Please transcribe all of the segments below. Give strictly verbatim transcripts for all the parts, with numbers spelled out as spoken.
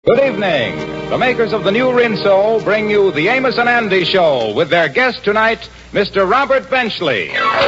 Good evening. The makers of the new Rinso bring you the Amos and Andy Show with their guest tonight, Mister Robert Benchley.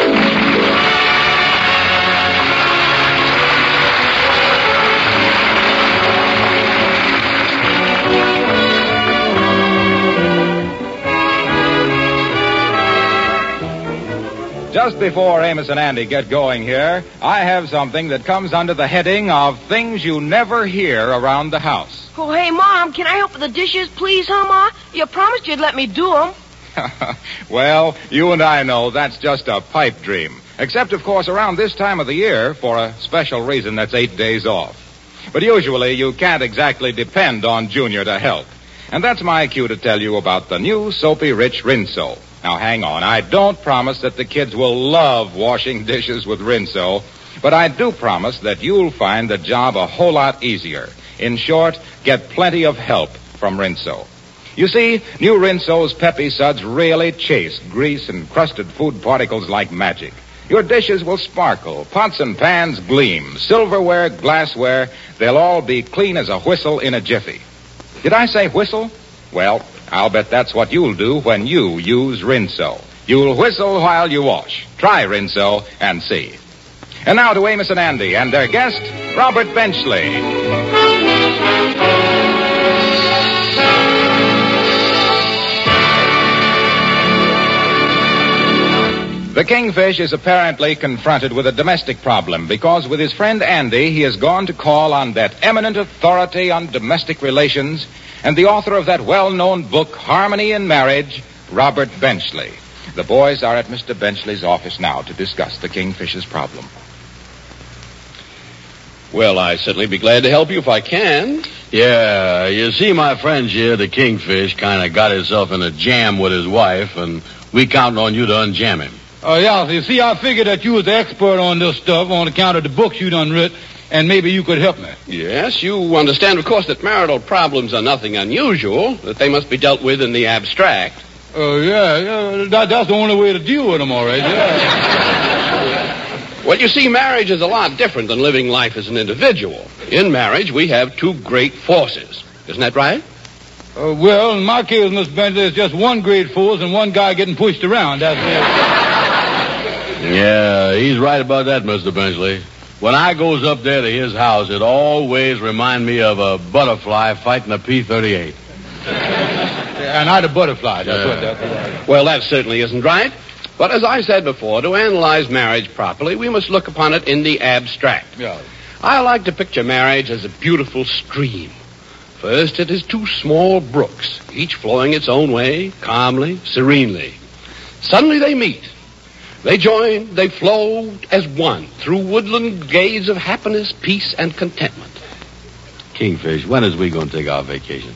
Just before Amos and Andy get going here, I have something that comes under the heading of things you never hear around the house. Oh, hey, Mom, can I help with the dishes, please, huh, Ma? You promised you'd let me do them. Well, you and I know that's just a pipe dream. Except, of course, around this time of the year for a special reason that's eight days off. But usually you can't exactly depend on Junior to help. And that's my cue to tell you about the new Soapy Rich Rinso. Now, hang on. I don't promise that the kids will love washing dishes with Rinso, but I do promise that you'll find the job a whole lot easier. In short, get plenty of help from Rinso. You see, new Rinso's Peppy Suds really chase grease and crusted food particles like magic. Your dishes will sparkle, pots and pans gleam, silverware, glassware, they'll all be clean as a whistle in a jiffy. Did I say whistle? Well, I'll bet that's what you'll do when you use Rinso. You'll whistle while you wash. Try Rinso and see. And now to Amos and Andy and their guest, Robert Benchley. The Kingfish is apparently confronted with a domestic problem because with his friend Andy, he has gone to call on that eminent authority on domestic relations and the author of that well-known book, Harmony in Marriage, Robert Benchley. The boys are at Mister Benchley's office now to discuss the Kingfish's problem. Well, I certainly be glad to help you if I can. Yeah, you see, my friend here, the Kingfish, kind of got himself in a jam with his wife, and we counting on you to unjam him. Oh, uh, yeah, you see, I figured that you was the expert on this stuff on account of the books you done writ, and maybe you could help me. Yes, you understand, of course, that marital problems are nothing unusual, that they must be dealt with in the abstract. Oh, uh, yeah, yeah, that, that's the only way to deal with them, all right, yeah. Well, you see, marriage is a lot different than living life as an individual. In marriage, we have two great forces. Isn't that right? Uh, well, in my case, Mister Benchley, there's just one great force and one guy getting pushed around. That's it. Yeah, he's right about that, Mister Benchley. When I goes up there to his house, it always reminds me of a butterfly fighting a P thirty-eight. And not a butterfly, that's yeah. what that's. Well, that certainly isn't right. But as I said before, to analyze marriage properly, we must look upon it in the abstract. Yeah. I like to picture marriage as a beautiful stream. First, it is two small brooks, each flowing its own way, calmly, serenely. Suddenly they meet. They join, they flow as one through woodland glades of happiness, peace, and contentment. Kingfish, when is we going to take our vacation?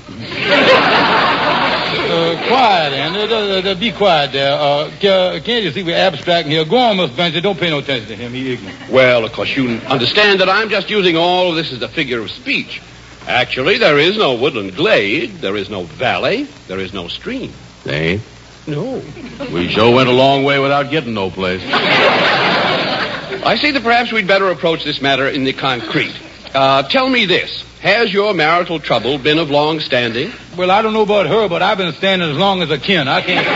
Uh, quiet, Andy. Uh, uh, be quiet there. Uh, can't you see we're abstracting here? Go on, Mister Benchley. Don't pay no attention to him. He's ignorant. Well, of course, you understand that I'm just using all of this as a figure of speech. Actually, there is no woodland glade. There is no valley. There is no stream. They ain't? No. We sure went a long way without getting no place. I see that perhaps we'd better approach this matter in the concrete. Uh, tell me this. Has your marital trouble been of long standing? Well, I don't know about her, but I've been standing as long as I can. I can't...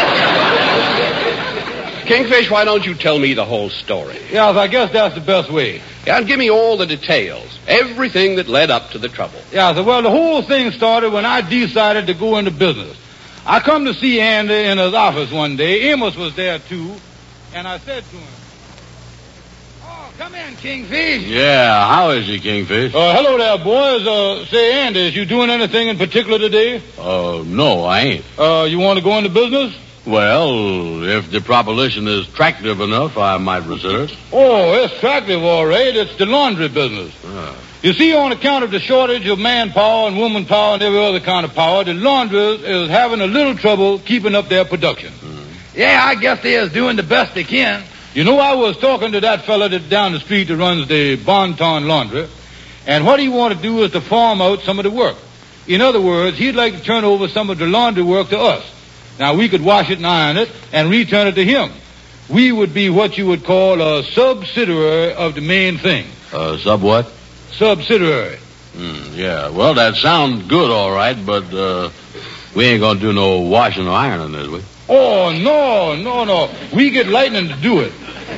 Kingfish, why don't you tell me the whole story? Yeah, I guess that's the best way. Yeah, and give me all the details. Everything that led up to the trouble. Yeah, so, well, the whole thing started when I decided to go into business. I come to see Andy in his office one day. Amos was there, too. And I said to him, "Oh, come in, Kingfish." Yeah, how is he, Kingfish? Uh, hello there, boys. Uh, say, Andy, is you doing anything in particular today? Uh, no, I ain't. Uh, you want to go into business? Well, if the proposition is attractive enough, I might reserve. Oh, it's attractive, all right. It's the laundry business. Ah. You see, on account of the shortage of manpower and woman power and every other kind of power, the laundress is having a little trouble keeping up their production. Mm. Yeah, I guess they is doing the best they can. You know, I was talking to that fella that down the street that runs the Bonton Laundry, and what he want to do is to farm out some of the work. In other words, he'd like to turn over some of the laundry work to us. Now, we could wash it and iron it and return it to him. We would be what you would call a subsidiary of the main thing. Uh, sub what? Subsidiary. Mm, yeah, well, that sounds good, all right, but uh, we ain't going to do no washing or ironing, is we? Oh, no, no, no. We get Lightning to do it.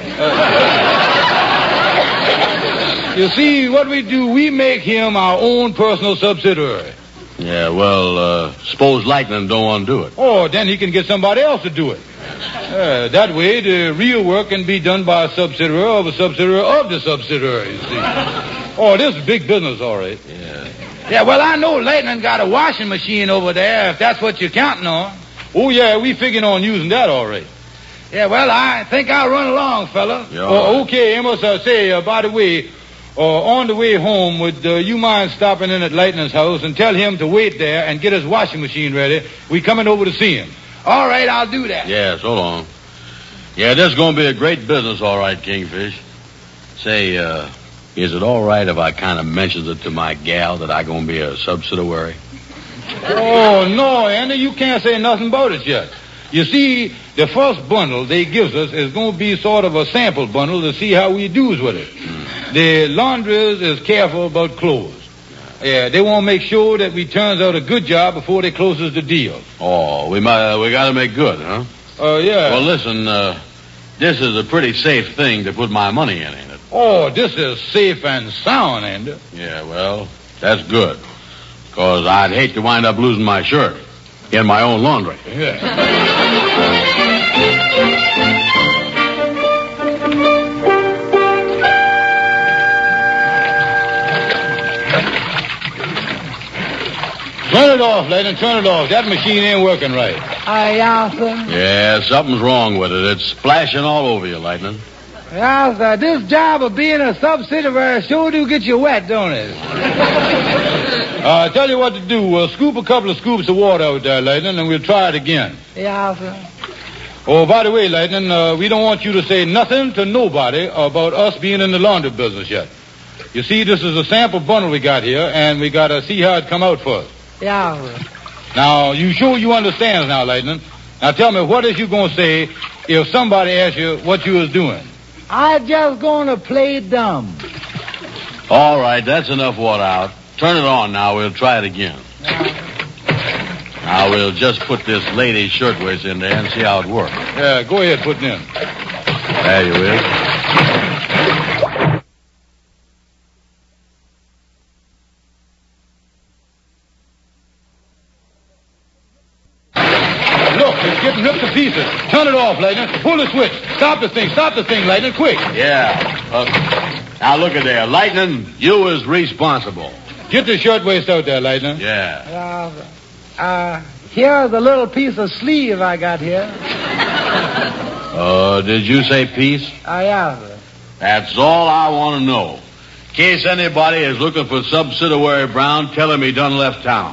Uh, you see, what we do, we make him our own personal subsidiary. Yeah, well, uh, suppose Lightning don't want to do it. Oh, then he can get somebody else to do it. Uh, that way, the real work can be done by a subsidiary of a subsidiary of the subsidiary, you see. Oh, this is big business, all right. Yeah. Yeah, well, I know Lightning got a washing machine over there, if that's what you're counting on. Oh, yeah, we figuring on using that, all right. Yeah, well, I think I'll run along, fella. Yeah, Oh, okay, Amos, uh, say, uh, by the way, uh, on the way home, would uh, you mind stopping in at Lightning's house and tell him to wait there and get his washing machine ready? We coming over to see him. All right, I'll do that. Yeah, so long. Yeah, this is going to be a great business, all right, Kingfish. Say, uh, is it all right if I kind of mentions it to my gal that I going to be a subsidiary? Oh, no, Andy, you can't say nothing about it yet. You see, the first bundle they gives us is going to be sort of a sample bundle to see how we do's with it. Mm. The laundries is careful about clothes. Yeah, they want to make sure that we turns out a good job before they closes the deal. Oh, we might, uh, we got to make good, huh? Oh, uh, yeah. Well, listen, uh, this is a pretty safe thing to put my money in, ain't it? Oh, this is safe and sound, Andy. Yeah, well, that's good. Because I'd hate to wind up losing my shirt in my own laundry. Yeah. Turn it off, Lightning, turn it off. That machine ain't working right. Aye, yeah, sir. Yeah, something's wrong with it. It's splashing all over you, Lightning. Yeah, sir. This job of being a subsidiary sure do get you wet, don't it? uh, I tell you what to do. Uh, scoop a couple of scoops of water out there, Lightning, and we'll try it again. Yeah, sir. Oh, by the way, Lightning, uh, we don't want you to say nothing to nobody about us being in the laundry business yet. You see, this is a sample bundle we got here, and we got to see how it come out for us. Yeah, sir. Now, you sure you understand now, Lightning? Now, tell me, what is you going to say if somebody asks you what you was doing? I just going to play dumb. All right, that's enough water out. Turn it on now. We'll try it again. Now, we'll just put this lady's shirtwaist in there and see how it works. Yeah, go ahead, put it in. There you is. Look, it's getting ripped to pieces. Turn it off, Lightning. Pull the switch. Stop the thing. Stop the thing, Lightning, quick. Yeah. Uh, now, look at there. Lightning, you is responsible. Get the shirtwaist out there, Lightning. Yeah. Yeah, sir. Uh, here's a little piece of sleeve I got here. Uh, did you say peace? Ah, uh, yeah, sir. That's all I want to know. In case anybody is looking for Subsidiary Brown, tell him he done left town.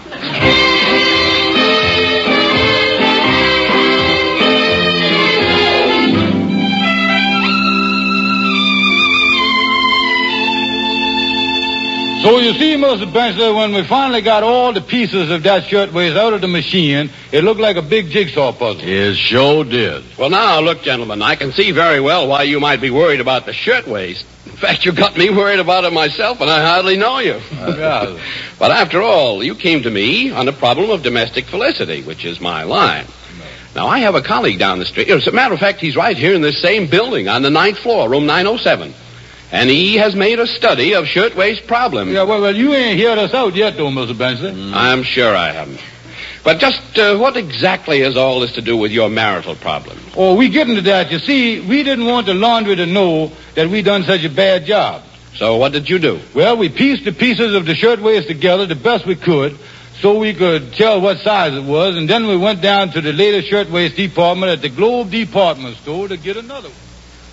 So you see, Mister Bensley, when we finally got all the pieces of that shirtwaist out of the machine, it looked like a big jigsaw puzzle. It sure did. Well, now, look, gentlemen, I can see very well why you might be worried about the shirtwaist. In fact, you got me worried about it myself, and I hardly know you. Uh, yeah. But after all, you came to me on the problem of domestic felicity, which is my line. Now, I have a colleague down the street. As a matter of fact, he's right here in this same building on the ninth floor, room nine oh seven. And he has made a study of shirtwaist problems. Yeah, well, well, you ain't heard us out yet, though, Mister Bensley. Mm. I'm sure I haven't. But just uh, what exactly has all this to do with your marital problem? Oh, we get into that. You see, we didn't want the laundry to know that we done such a bad job. So what did you do? Well, we pieced the pieces of the shirtwaist together the best we could so we could tell what size it was, and then we went down to the latest shirtwaist department at the Globe Department Store to get another one.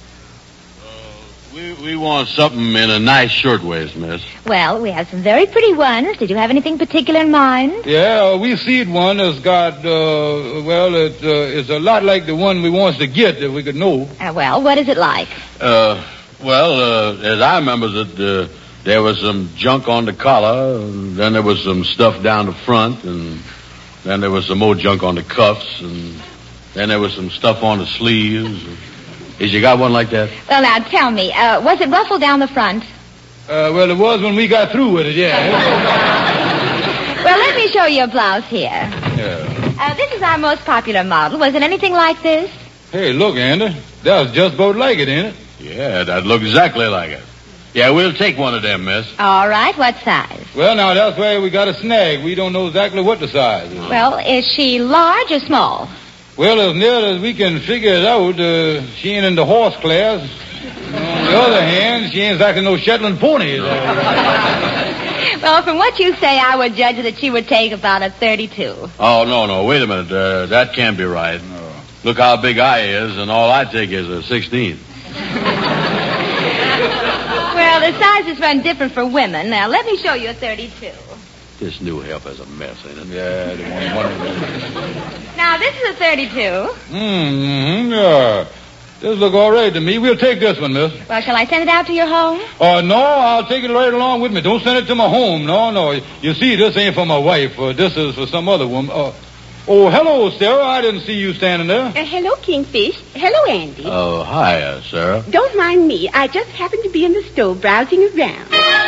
We we want something in a nice shirtwaist, miss. Well, we have some very pretty ones. Did you have anything particular in mind? Yeah, we seed one that's got, uh, well, it, uh, it's a lot like the one we wants to get, if we could know. Uh, well, what is it like? Uh, well, uh, as I remember it, uh, there was some junk on the collar, and then there was some stuff down the front, and then there was some more junk on the cuffs, and then there was some stuff on the sleeves. Has you got one like that? Well, now, tell me, uh, was it ruffled down the front? Uh, well, it was when we got through with it, yeah. Well, let me show you a blouse here. Yeah. Uh, this is our most popular model. Was it anything like this? Hey, look, Andy. That was just about like it, ain't it? Yeah, that looks exactly like it. Yeah, we'll take one of them, miss. All right. What size? Well, now, that's where we got a snag. We don't know exactly what the size is. Well, is she large or small? Well, as near as we can figure it out, uh, she ain't in the horse class. On the other hand, she ain't exactly no Shetland pony. Well, from what you say, I would judge that she would take about a thirty-two. Oh, no, no, wait a minute. Uh, that can't be right. No. Look how big I is, and all I take is a sixteen. Well, the sizes run different for women. Now, let me show you a thirty-two. This new helper's a mess, ain't it? Yeah, the one, one. Now, this is a thirty-two. Mm-hmm, yeah. This look all right to me. We'll take this one, miss. Well, shall I send it out to your home? Oh, uh, no, I'll take it right along with me. Don't send it to my home. No, no. You see, this ain't for my wife. Uh, this is for some other woman. Uh, oh, hello, Sarah. I didn't see you standing there. Uh, hello, Kingfish. Hello, Andy. Oh, hi, uh, Sarah. Don't mind me. I just happened to be in the stove browsing around.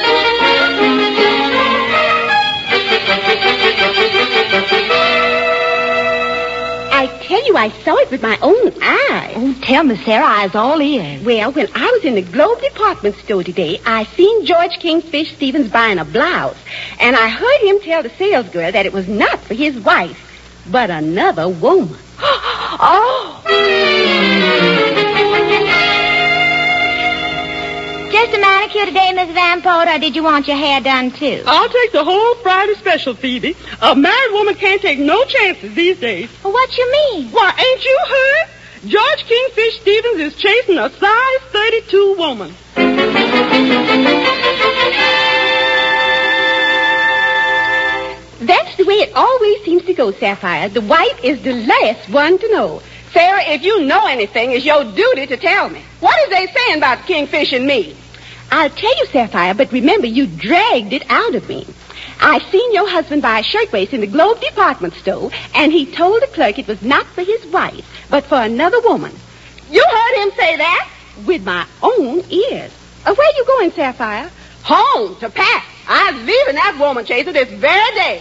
I tell you, I saw it with my own eyes. Oh, tell me, Sarah, I was all ears. Well, when I was in the Globe department store today, I seen George Kingfish Stevens buying a blouse, and I heard him tell the salesgirl that it was not for his wife, but another woman. Oh! Just a manicure today, Miss Van Pote, or did you want your hair done, too? I'll take the whole Friday special, Phoebe. A married woman can't take no chances these days. Well, what you mean? Why, ain't you heard? George Kingfish Stevens is chasing a size thirty-two woman. That's the way it always seems to go, Sapphire. The wife is the last one to know. Sarah, if you know anything, it's your duty to tell me. What is they saying about Kingfish and me? I'll tell you, Sapphire, but remember, you dragged it out of me. I seen your husband buy a shirtwaist in the Globe department store, and he told the clerk it was not for his wife, but for another woman. You heard him say that? With my own ears. Uh, where you going, Sapphire? Home, to Pat. I'm leaving that woman chaser this very day.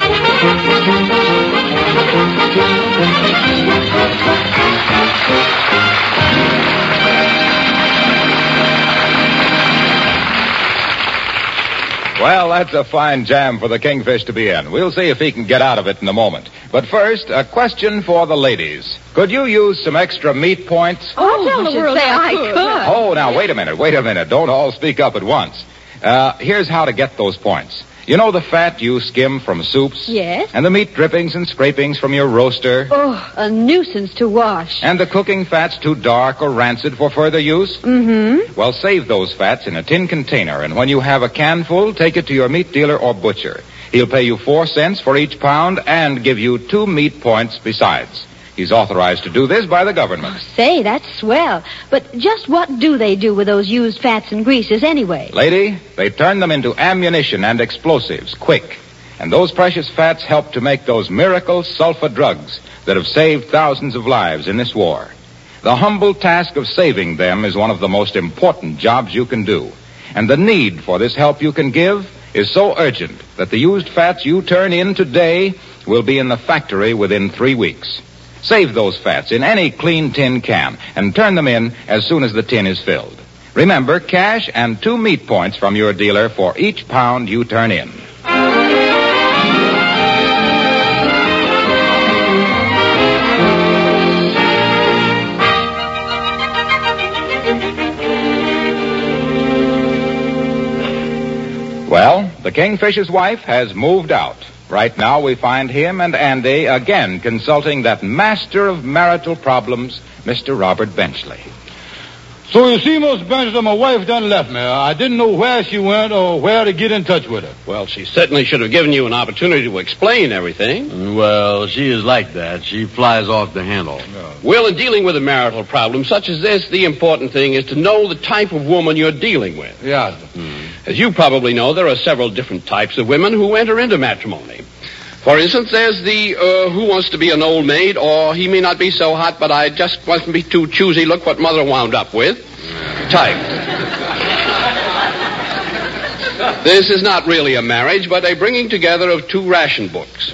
Well, that's a fine jam for the Kingfish to be in. We'll see if he can get out of it in a moment. But first, a question for the ladies. Could you use some extra meat points? Oh, tell the world I could. Oh, now, wait a minute, wait a minute. Don't all speak up at once. Uh, here's how to get those points. You know the fat you skim from soups? Yes. And the meat drippings and scrapings from your roaster? Oh, a nuisance to wash. And the cooking fats too dark or rancid for further use? Mm-hmm. Well, save those fats in a tin container, and when you have a can full, take it to your meat dealer or butcher. He'll pay you four cents for each pound and give you two meat points besides. He's authorized to do this by the government. Oh, say, that's swell. But just what do they do with those used fats and greases anyway? Lady, they turn them into ammunition and explosives, quick. And those precious fats help to make those miracle sulfa drugs that have saved thousands of lives in this war. The humble task of saving them is one of the most important jobs you can do. And the need for this help you can give is so urgent that the used fats you turn in today will be in the factory within three weeks. Save those fats in any clean tin can and turn them in as soon as the tin is filled. Remember, cash and two meat points from your dealer for each pound you turn in. Well, the Kingfish's wife has moved out. Right now we find him and Andy again consulting that master of marital problems, Mister Robert Benchley. So you see, Miss Benchley, my wife done left me. I didn't know where she went or where to get in touch with her. Well, she certainly should have given you an opportunity to explain everything. Well, she is like that. She flies off the handle. No. Well, in dealing with a marital problem such as this, the important thing is to know the type of woman you're dealing with. Yeah. Hmm. As you probably know, there are several different types of women who enter into matrimony. For instance, there's the uh, who wants to be an old maid, or he may not be so hot, but I just mustn't be too choosy. Look what mother wound up with. Type. This is not really a marriage, but a bringing together of two ration books.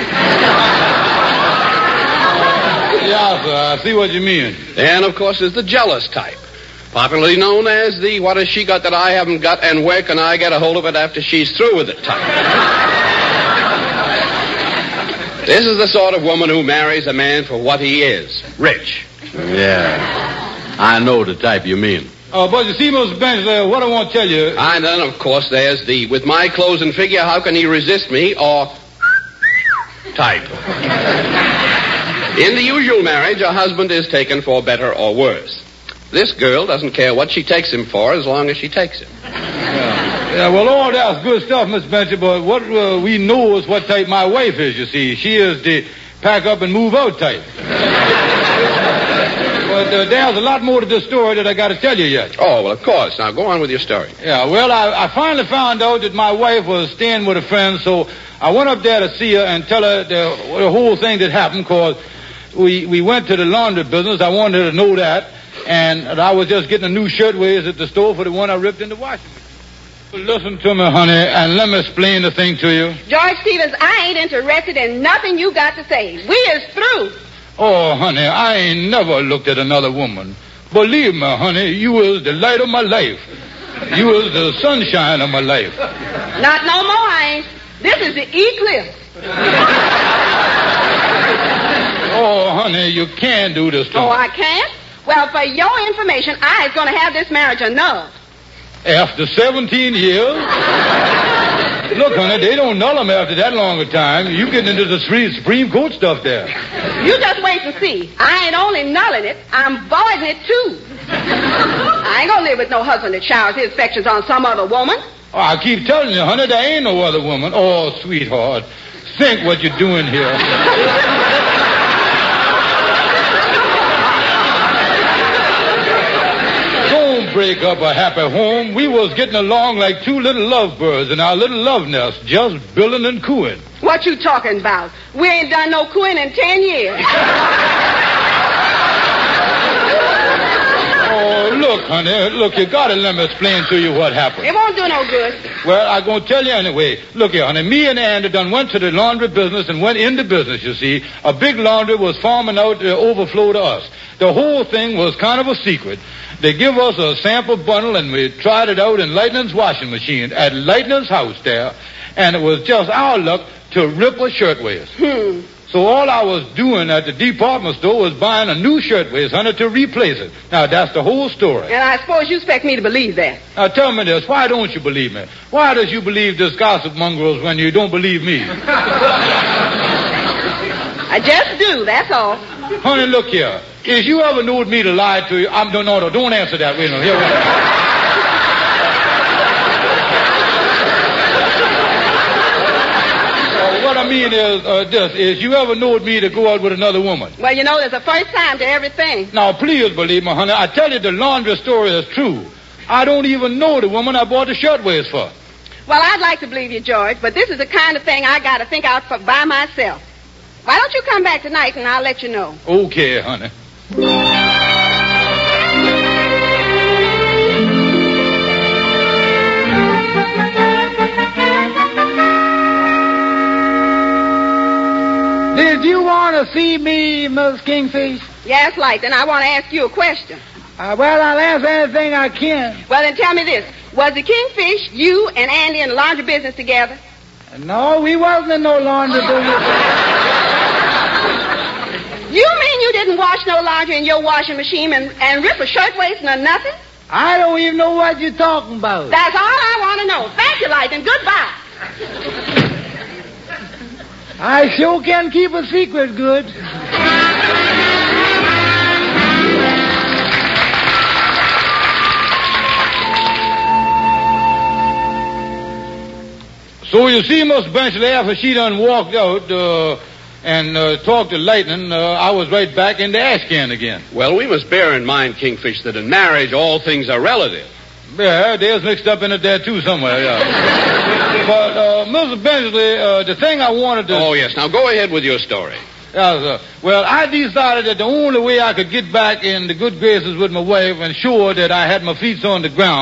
Yeah, sir, I see what you mean. Then, of course, there's the jealous type, popularly known as the what has she got that I haven't got and where can I get a hold of it after she's through with it type. This is the sort of woman who marries a man for what he is, rich. Yeah. I know the type you mean. Uh, but you see, Mister Benchley, what I want to tell you... And then, of course, there's the with my clothes and figure, how can he resist me, or type. In the usual marriage, a husband is taken for better or worse. This girl doesn't care what she takes him for as long as she takes him. Yeah, yeah well, all that's good stuff, Mister Benchley, but what uh, we know is what type my wife is, you see. She is the pack up and move out type. But uh, there's a lot more to this story that I got to tell you yet. Oh, well, of course. Now, go on with your story. Yeah, well, I, I finally found out that my wife was staying with a friend, so I went up there to see her and tell her the, the whole thing that happened, because we, we went to the laundry business. I wanted her to know that, and I was just getting a new shirtwaist at the store for the one I ripped in the washing machine. Listen to me, honey, and let me explain the thing to you. George Stevens, I ain't interested in nothing you got to say. We is through. Oh, honey, I ain't never looked at another woman. Believe me, honey, you is the light of my life. You is the sunshine of my life. Not no more, I ain't. This is the eclipse. Oh, honey, you can do this to Oh, me. I can't? Well, for your information, I is going to have this marriage annulled. After seventeen years? Look, honey, they don't null them after that long a time. You get into the Supreme Court stuff there. You just wait and see. I ain't only nulling it, I'm voiding it, too. I ain't gonna live with no husband that showers his affections on some other woman. Oh, I keep telling you, honey, there ain't no other woman. Oh, sweetheart, think what you're doing here. Break up a happy home. We was getting along like two little lovebirds in our little love nest, just billing and cooing. What you talking about? We ain't done no cooing in ten years. Oh, look, honey, look, you gotta let me explain to you what happened. It won't do no good. Well, I'm gonna tell you anyway. Look here, honey, me and Andy done went to the laundry business and went into business, you see. A big laundry was farming out the overflow to us. The whole thing was kind of a secret. They give us a sample bundle, and we tried it out in Lightning's washing machine at Lightning's house there, and it was just our luck to rip a shirtwaist. Hmm. So all I was doing at the department store was buying a new shirtwaist, honey, to replace it. Now, that's the whole story. And I suppose you expect me to believe that. Now, tell me this. Why don't you believe me? Why does you believe this gossip mongrels when you don't believe me? I just do, that's all. Honey, look here. If you ever knowed me to lie to you, I'm no, no, no, don't answer that. Wait a minute. Here, wait. uh, what I mean is uh, this: is you ever knowed me to go out with another woman? Well, you know, there's a first time to everything. Now, please believe me, honey. I tell you, the laundry story is true. I don't even know the woman I bought the shirtwaist for. Well, I'd like to believe you, George, but this is the kind of thing I got to think out for by myself. Why don't you come back tonight and I'll let you know? Okay, honey. Did you want to see me, Miss Kingfish? Yes, Light, and I want to ask you a question. Uh, well, I'll answer anything I can. Well, then tell me this. Was the Kingfish, you and Andy in the laundry business together? No, we wasn't in no laundry business. You mean you didn't wash no laundry in your washing machine and, and rip a shirtwaist or nothing? I don't even know what you're talking about. That's all I want to know. Thank you, Light, and goodbye. I sure can keep a secret good. So you see, Miss Benchley, after she done walked out uh, and uh, talked to Lightning, uh, I was right back in the ash can again. Well, we must bear in mind, Kingfish, that in marriage all things are relative. Yeah, there's mixed up in it there, too, somewhere, yeah. But, uh, Missus Benchley, uh, the thing I wanted to... Oh, yes. Now, go ahead with your story. Yeah, sir. Well, I decided that the only way I could get back in the good graces with my wife and sure that I had my feet on the ground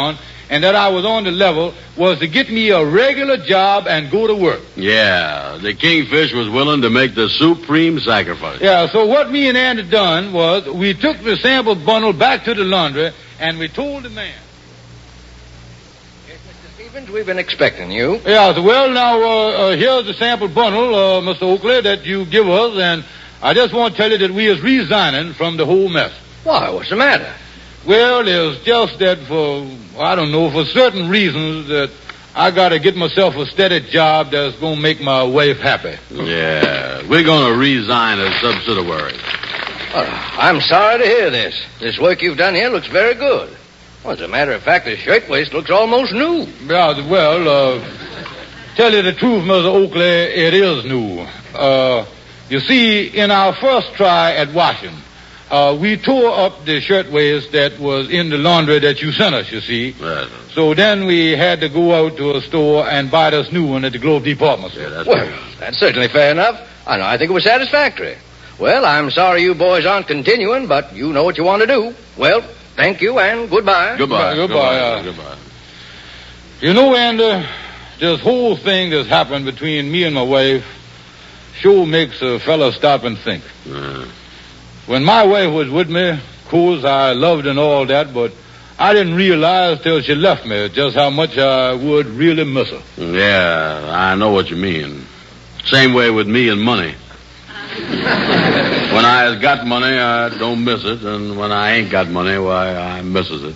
and that I was on the level was to get me a regular job and go to work. Yeah, the Kingfish was willing to make the supreme sacrifice. Yeah, so what me and Andy done was we took the sample bundle back to the laundry, and we told the man. Yes, Mister Stevens, we've been expecting you. Yeah, so, well, now, uh, uh, here's the sample bundle, uh, Mister Oakley, that you give us, and I just want to tell you that we is resigning from the whole mess. Why, what's the matter? Well, it's just that for, I don't know, for certain reasons that I got to get myself a steady job that's going to make my wife happy. Yeah, we're going to resign as subsidiary. Well, I'm sorry to hear this. This work you've done here looks very good. Well, as a matter of fact, the shirtwaist looks almost new. Yeah, well, uh, tell you the truth, Mister Oakley, it is new. Uh, you see, in our first try at washing, Uh, we tore up the shirtwaist that was in the laundry that you sent us, you see. Right. So then we had to go out to a store and buy this new one at the Globe Department store. Yeah, that's Well, right. that's certainly fair enough. I know, I think it was satisfactory. Well, I'm sorry you boys aren't continuing, but you know what you want to do. Well, thank you and goodbye. Goodbye. Goodbye, Goodbye. uh, Goodbye. You know, Andy, this whole thing that's happened between me and my wife sure makes a fella stop and think. Uh, When my wife was with me, of course, I loved and all that, but I didn't realize till she left me just how much I would really miss her. yeah, I know what you mean. Same way with me and money. When I has got money, I don't miss it, and when I ain't got money, why, I misses it.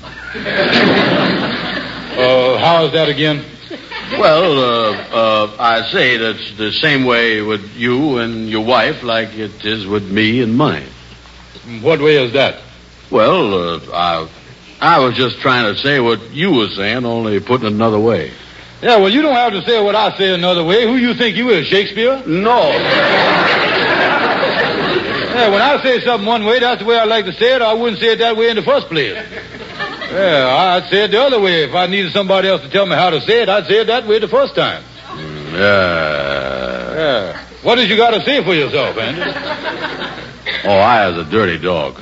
Uh, how's that again? Well, uh, uh, I say that's the same way with you and your wife like it is with me and money. What way is that? Well, uh, I, I was just trying to say what you were saying, only putting it another way. Yeah, well, you don't have to say what I say another way. Who you think you is, Shakespeare? No. Yeah, when I say something one way, that's the way I like to say it. I wouldn't say it that way in the first place. Yeah, I'd say it the other way. If I needed somebody else to tell me how to say it, I'd say it that way the first time. Yeah. Yeah. What did you got to say for yourself, Andy? Oh, I was a dirty dog.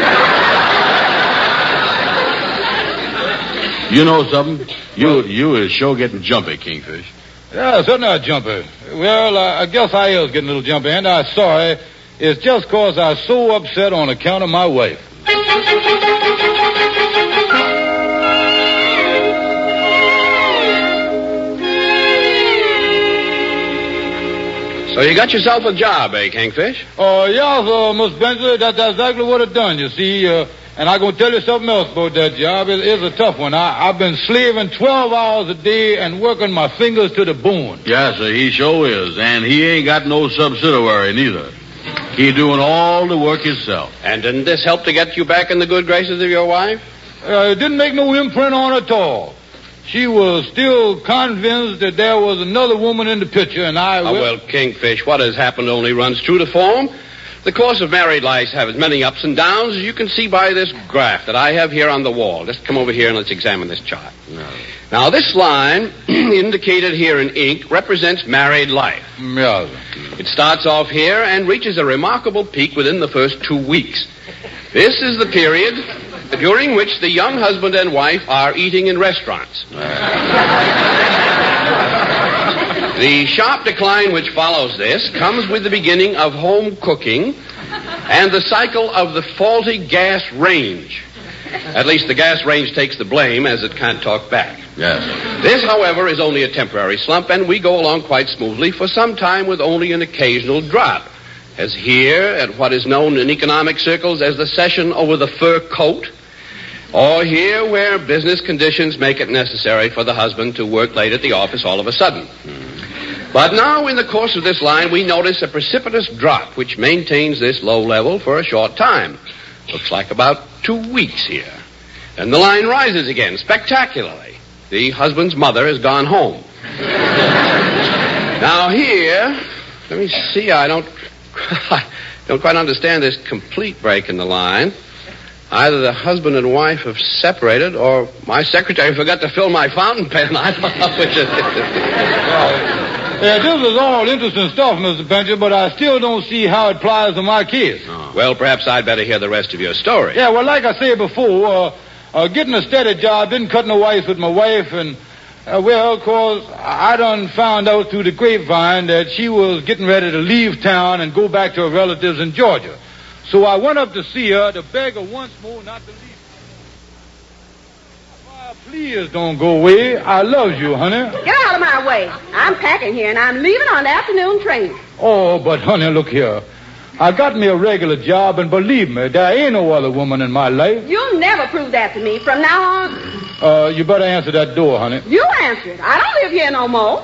You know something? You you is sure getting jumpy, Kingfish. Yeah, certainly I jumpy. Well, I, I guess I is getting a little jumpy, and I'm sorry. It's just cause I'm so upset on account of my wife. So you got yourself a job, eh, Kingfish? Oh, uh, yeah, so, Miss Bentley, that, that's exactly what it done, you see. Uh, and I'm going to tell you something else about that job. It is a tough one. I, I've been slaving twelve hours a day and working my fingers to the bone. Yeah, sir, he sure is. And he ain't got no subsidiary neither. He doing all the work himself. And didn't this help to get you back in the good graces of your wife? Uh, it didn't make no imprint on her at all. She was still convinced that there was another woman in the picture, and I... Oh, well, Kingfish, what has happened only runs true to form. The course of married life has as many ups and downs as you can see by this graph that I have here on the wall. Let's come over here and let's examine this chart. No. Now, this line, indicated here in ink, represents married life. Yeah. It starts off here and reaches a remarkable peak within the first two weeks. This is the period during which the young husband and wife are eating in restaurants. The sharp decline which follows this comes with the beginning of home cooking and the cycle of the faulty gas range. At least the gas range takes the blame, as it can't talk back. Yes. This, however, is only a temporary slump, and we go along quite smoothly for some time with only an occasional drop. As here, at what is known in economic circles as the session over the fur coat, or here where business conditions make it necessary for the husband to work late at the office all of a sudden. Mm. But now, in the course of this line, we notice a precipitous drop which maintains this low level for a short time. Looks like about two weeks here. And the line rises again, spectacularly. The husband's mother has gone home. Now here, let me see, I don't, I don't quite understand this complete break in the line. Either the husband and wife have separated, or my secretary forgot to fill my fountain pen. I don't know which it is. Yeah, this is all interesting stuff, Mister Bencher, but I still don't see how it applies to my case. Oh. Well, perhaps I'd better hear the rest of your story. Yeah, well, like I said before, uh, Uh, getting a steady job, been cutting the ice with my wife, and, uh, well, of course, I done found out through the grapevine that she was getting ready to leave town and go back to her relatives in Georgia. So I went up to see her to beg her once more not to leave. Please don't go away. I love you, honey. Get out of my way. I'm packing here, and I'm leaving on the afternoon train. Oh, but, honey, look here. I got me a regular job, and believe me, there ain't no other woman in my life. You'll never prove that to me from now on. Uh, you better answer that door, honey. You answer it. I don't live here no more.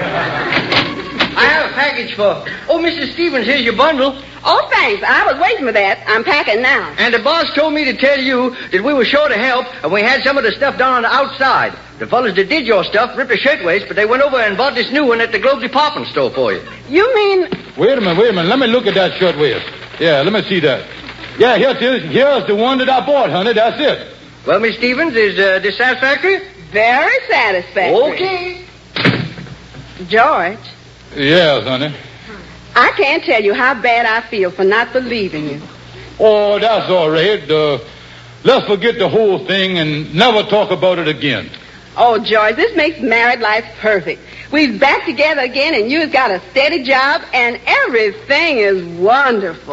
I have a package for... Oh, Missus Stevens, here's your bundle. Oh, thanks. I was waiting for that. I'm packing now. And the boss told me to tell you that we were short of help, and we had some of the stuff done on the outside. The fellas that did your stuff ripped a shirtwaist, but they went over and bought this new one at the Globe Department Store for you. You mean... Wait a minute, wait a minute. Let me look at that shirtwaist. Yeah, let me see that. Yeah, here it is. Here's the one that I bought, honey. That's it. Well, Miss Stevens, is uh, this satisfactory? Very satisfactory. Okay. George. Yes, honey. I can't tell you how bad I feel for not believing you. Oh, that's all right. Uh, let's forget the whole thing and never talk about it again. Oh, George, this makes married life perfect. We're back together again, and you've got a steady job, and everything is wonderful.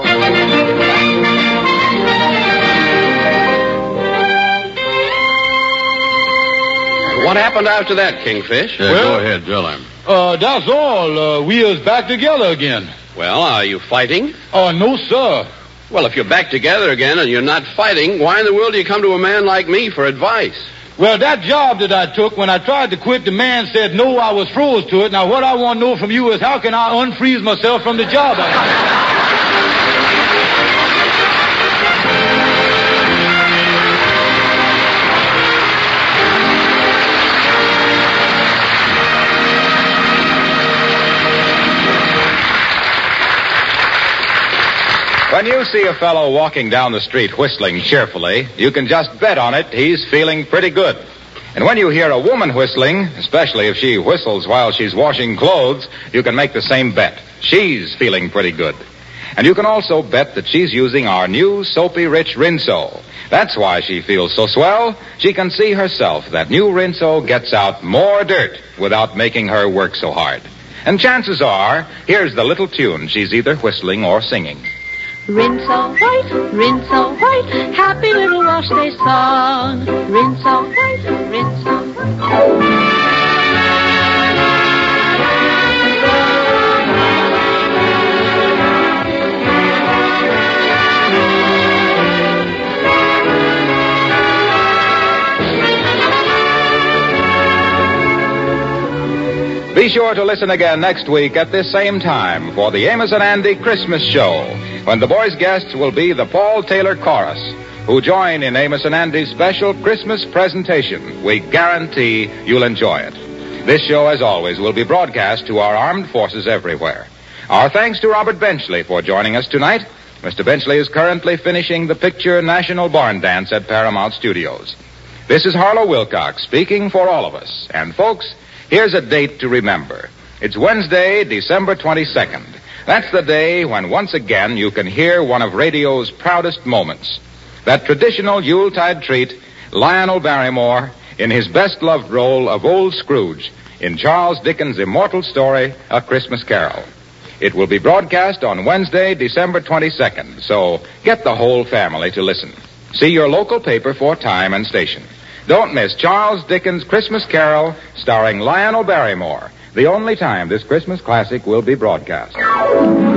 What happened after that, Kingfish? Yeah, Well- go ahead, tell him. Uh, that's all. Uh, we is back together again. Well, are you fighting? Oh, no, sir. Well, if you're back together again and you're not fighting, why in the world do you come to a man like me for advice? Well, that job that I took, when I tried to quit, the man said no, I was froze to it. Now, what I want to know from you is how can I unfreeze myself from the job? When you see a fellow walking down the street whistling cheerfully, you can just bet on it he's feeling pretty good. And when you hear a woman whistling, especially if she whistles while she's washing clothes, you can make the same bet. She's feeling pretty good. And you can also bet that she's using our new Soapy Rich Rinso. That's why she feels so swell. She can see herself that new Rinso gets out more dirt without making her work so hard. And chances are, here's the little tune she's either whistling or singing. Rinse all white, rinse all white, happy little wash day song. Rinse all white, rinse all white. Be sure to listen again next week at this same time for the Amos and Andy Christmas Show, when the boys' guests will be the Paul Taylor Chorus, who join in Amos and Andy's special Christmas presentation. We guarantee you'll enjoy it. This show, as always, will be broadcast to our armed forces everywhere. Our thanks to Robert Benchley for joining us tonight. Mister Benchley is currently finishing the picture National Barn Dance at Paramount Studios. This is Harlow Wilcox speaking for all of us. And, folks, here's a date to remember. It's Wednesday, December twenty-second. That's the day when once again you can hear one of radio's proudest moments. That traditional Yuletide treat, Lionel Barrymore, in his best-loved role of Old Scrooge in Charles Dickens' immortal story, A Christmas Carol. It will be broadcast on Wednesday, December twenty-second, so get the whole family to listen. See your local paper for time and station. Don't miss Charles Dickens' Christmas Carol, starring Lionel Barrymore, the only time this Christmas classic will be broadcast.